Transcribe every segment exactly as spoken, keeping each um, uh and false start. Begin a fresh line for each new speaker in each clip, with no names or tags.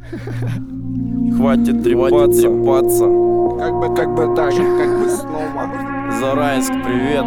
Хватит трепаться, трепаться.
Как бы, как бы так же, как бы снова.
Зарайск, привет.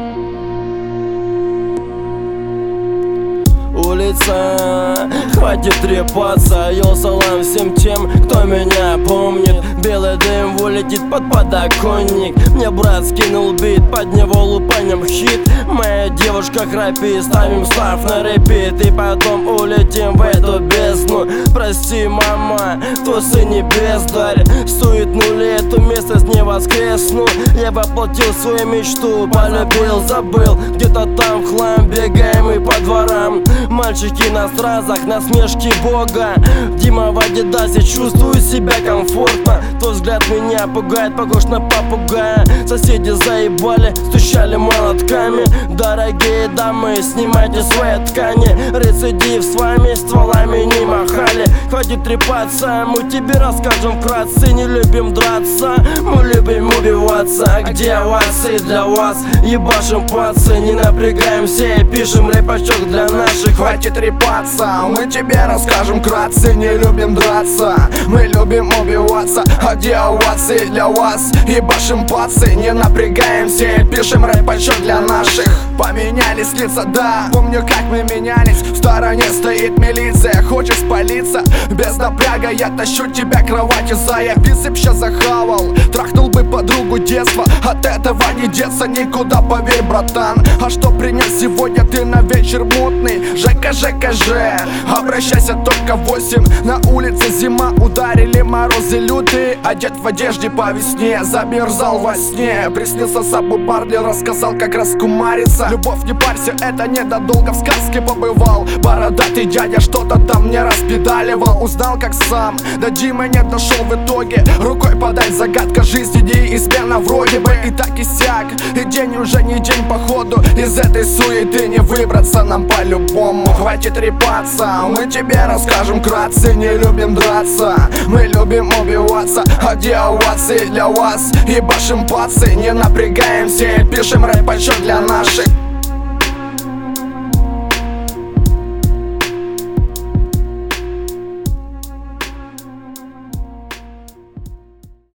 Улица, хватит трепаться. Йо, салам всем тем, кто меня помнит. Белый дым улетит под подоконник. Мне брат скинул бит, под него лупанем хит. Моя девушка храпит, ставим слав на репит. И потом улетим в эту бездну. Прости, мама, твой сын не бездарь. Стоит нули, эту местность не воскресну. Я воплотил свою мечту, полюбил, забыл. Где-то там в хлам бегаем и по дворам. Мальчики на стразах, насмешки бога. Дима в адидасе, чувствую себя комфортно. Твой взгляд меня пугает, похож на попугая. Соседи заебали, стучали молотками. Дорогие дамы, снимайте свои ткани. Рецидив с вами, стволами не махали. Хватит трепаться, мы тебе расскажем вкратце. Не любим драться, мы любим убиваться. Где овации для вас, ебашим пацы. Не напрягаемся и пишем рэпачок для наших.
Хватит трепаться, мы тебе расскажем вкратце. Не любим драться, мы любим убиваться. А где овации для вас, ебашим пацы. Не напрягаемся и пишем рэпачок для наших. Поменялись лица, да, помню как мы менялись. В стороне стоит милиция, хочешь спалиться. Без напряга я тащу тебя к кровати. Зая бицеп ща захавал, трахнул бы подругу детства. От этого не деться никуда, поверь, братан. А что принес сегодня ты на вечер мутный? Жека, Жека, Ж, обращайся только в восемь. На улице зима, ударили морозы лютые. Одет в одежде по весне, замерзал во сне. Приснился собой парни, рассказал как раскумариться. Любовь не парься, это недолго в сказке побывал. Бородатый дядя что-то там мне распедаливал. Узнал как сам, до Димы не дошел в итоге. Рукой подай, загадка жизни неизменно вроде бы. И так и сяк, и день уже не день походу. Из этой суеты не выбраться нам по-любому. Хватит трепаться, мы тебе расскажем вкратце. Не любим драться, мы любим убиваться. А где овации для вас, ебашим пацы. Не напрягаемся и пишем рэпачок для наших.